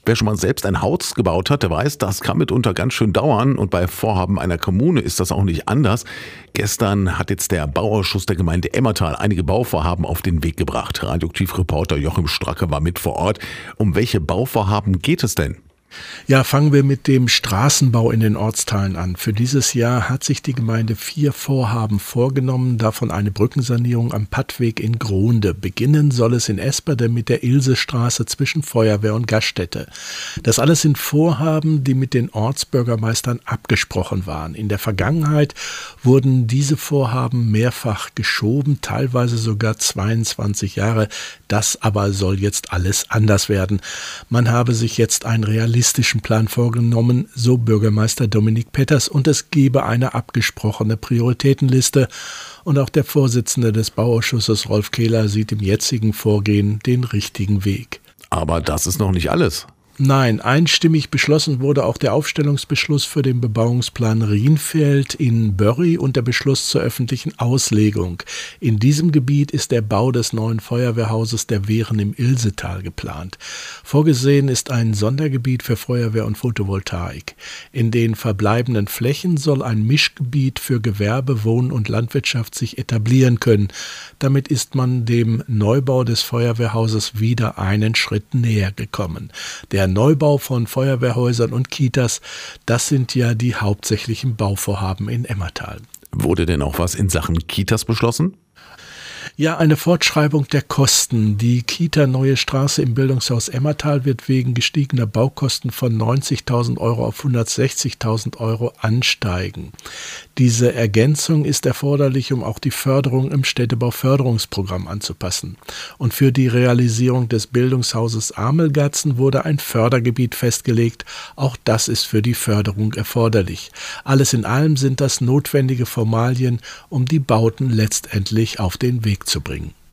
Wer schon mal selbst ein Haus gebaut hat, der weiß, das kann mitunter ganz schön dauern und bei Vorhaben einer Kommune ist das auch nicht anders. Gestern hat jetzt der Bauausschuss der Gemeinde Emmertal einige Bauvorhaben auf den Weg gebracht. Radioaktivreporter Joachim Stracke war mit vor Ort. Um welche Bauvorhaben geht es denn? Ja, fangen wir mit dem Straßenbau in den Ortsteilen an. Für dieses Jahr hat sich die Gemeinde 4 Vorhaben vorgenommen, davon eine Brückensanierung am Pattweg in Grohnde. Beginnen soll es in Esperde mit der Ilsestraße zwischen Feuerwehr und Gaststätte. Das alles sind Vorhaben, die mit den Ortsbürgermeistern abgesprochen waren. In der Vergangenheit wurden diese Vorhaben mehrfach geschoben, teilweise sogar 22 Jahre. Das aber soll jetzt alles anders werden. Man habe sich jetzt einen realistischen Plan vorgenommen, so Bürgermeister Dominik Petters, und es gebe eine abgesprochene Prioritätenliste. Und auch der Vorsitzende des Bauausschusses, Rolf Kehler, sieht im jetzigen Vorgehen den richtigen Weg. Aber das ist noch nicht alles. Nein, einstimmig beschlossen wurde auch der Aufstellungsbeschluss für den Bebauungsplan Rienfeld in Börry und der Beschluss zur öffentlichen Auslegung. In diesem Gebiet ist der Bau des neuen Feuerwehrhauses der Wehren im Ilsetal geplant. Vorgesehen ist ein Sondergebiet für Feuerwehr und Photovoltaik. In den verbleibenden Flächen soll ein Mischgebiet für Gewerbe, Wohn- und Landwirtschaft sich etablieren können. Damit ist man dem Neubau des Feuerwehrhauses wieder einen Schritt näher gekommen. Der Neubau von Feuerwehrhäusern und Kitas, das sind ja die hauptsächlichen Bauvorhaben in Emmertal. Wurde denn auch was in Sachen Kitas beschlossen? Ja, eine Fortschreibung der Kosten. Die Kita Neue Straße im Bildungshaus Emmertal wird wegen gestiegener Baukosten von 90.000 Euro auf 160.000 Euro ansteigen. Diese Ergänzung ist erforderlich, um auch die Förderung im Städtebauförderungsprogramm anzupassen. Und für die Realisierung des Bildungshauses Amelgatzen wurde ein Fördergebiet festgelegt. Auch das ist für die Förderung erforderlich. Alles in allem sind das notwendige Formalien, um die Bauten letztendlich auf den Weg zu bringen.